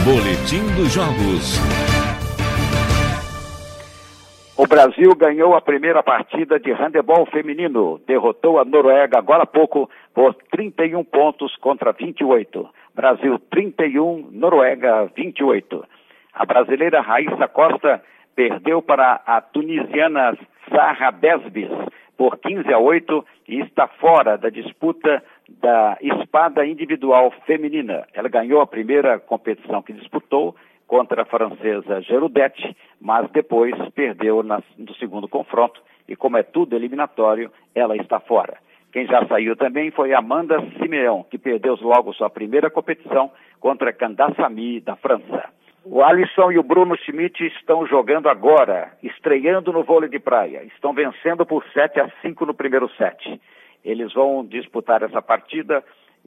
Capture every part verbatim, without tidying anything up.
Boletim dos Jogos. O Brasil ganhou a primeira partida de handebol feminino. Derrotou a Noruega agora há pouco por trinta e um pontos contra vinte e oito. Brasil trinta e um, Noruega vinte e oito. A brasileira Raíssa Costa perdeu para a tunisiana Sarah Besbis por quinze a oito e está fora da disputa da espada individual feminina. Ela ganhou a primeira competição que disputou contra a francesa Gerudete, mas depois perdeu na, no segundo confronto e, como é tudo eliminatório, ela está fora. Quem já saiu também foi Amanda Simeão, que perdeu logo sua primeira competição contra Candace Ami, da França. O Alisson e o Bruno Schmidt estão jogando agora, estreando no vôlei de praia. Estão vencendo por sete a cinco no primeiro set. Eles vão disputar essa partida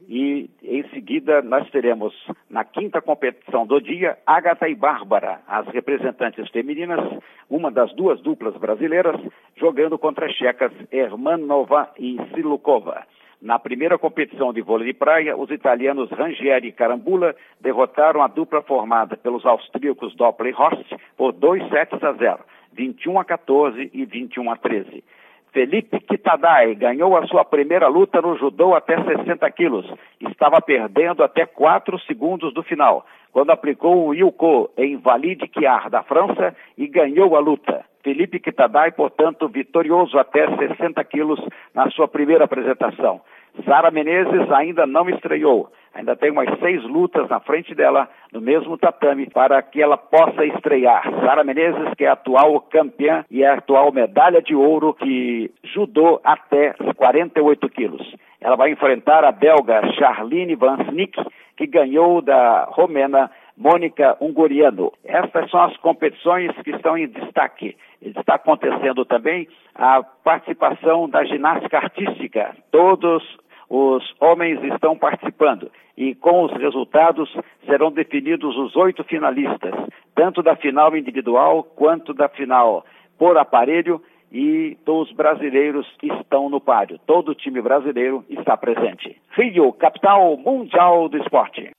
e, em seguida, nós teremos, na quinta competição do dia, Agatha e Bárbara, as representantes femininas, uma das duas duplas brasileiras, jogando contra as checas Hermanova e Silukova. Na primeira competição de vôlei de praia, os italianos Rangieri e Carambula derrotaram a dupla formada pelos austríacos Doppler e Horst por dois sets a zero, vinte e um a quatorze e vinte e um a treze. Felipe Kitadai ganhou a sua primeira luta no judô até sessenta quilos. Estava perdendo até quatro segundos do final, quando aplicou o Yuko em Valide Kiar, da França, e ganhou a luta. Felipe Kitadai, portanto, vitorioso até sessenta quilos na sua primeira apresentação. Sara Menezes ainda não estreou. Ainda tem umas seis lutas na frente dela, no mesmo tatame, para que ela possa estrear. Sara Menezes, que é a atual campeã e é a atual medalha de ouro de judô até quarenta e oito quilos. Ela vai enfrentar a belga Charline Vansnik, que ganhou da romena Mônica Unguriano. Estas são as competições que estão em destaque. Está acontecendo também a participação da ginástica artística. Todos os homens estão participando e com os resultados serão definidos os oito finalistas, tanto da final individual quanto da final por aparelho, e os brasileiros estão no páreo. Todo o time brasileiro está presente. Rio, capital mundial do esporte.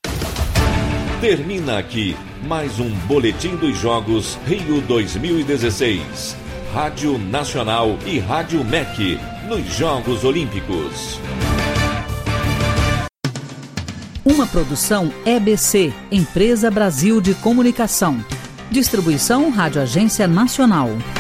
Termina aqui mais um Boletim dos Jogos Rio dois mil e dezesseis. Rádio Nacional e Rádio M E C nos Jogos Olímpicos. Uma produção E B C, Empresa Brasil de Comunicação. Distribuição Rádio Agência Nacional.